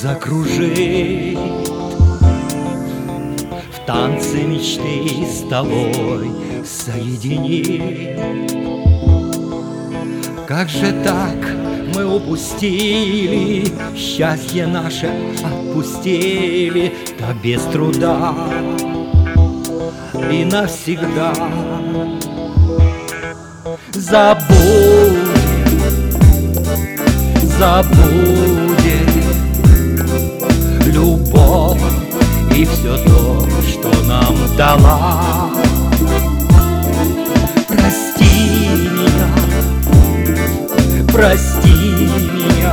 закружит в танце мечты с тобой соединить. Как же так мы упустили, счастье наше отпустили, да без труда и навсегда. Забудем любовь и все то, что нам дала. Прости меня,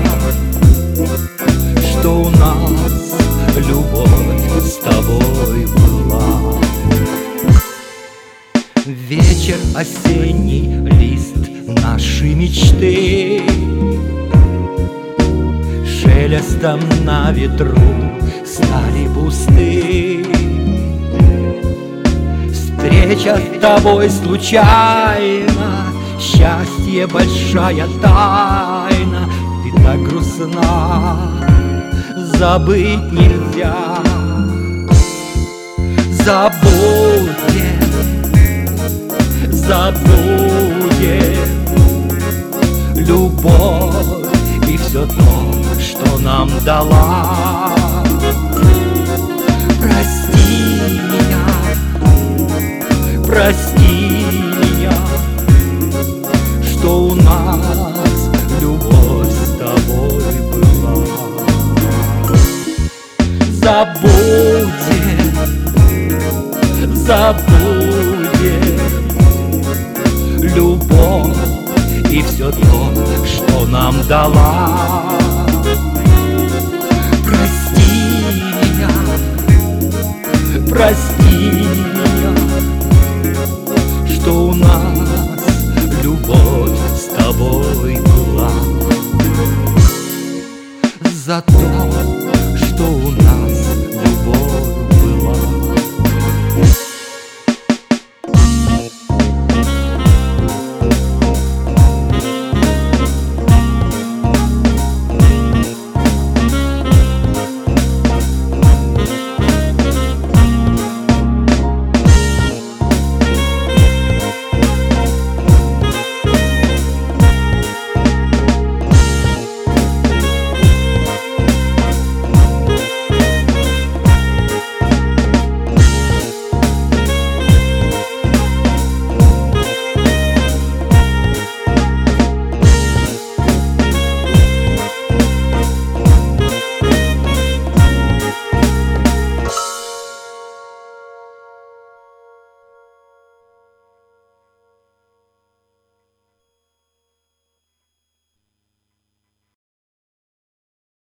что у нас любовь с тобой была. Вечер осенний, лист нашей мечты шелестом на ветру стали пусты. Встреча с тобой случайно, счастье большая тайна. Ты так грустна, забыть нельзя. Забудем любовь и все то, что нам дала. Прости меня, что у нас любовь с тобой была. Забудем любовь и все то, что нам дала. Прости меня, что у нас любовь с тобой была. За то,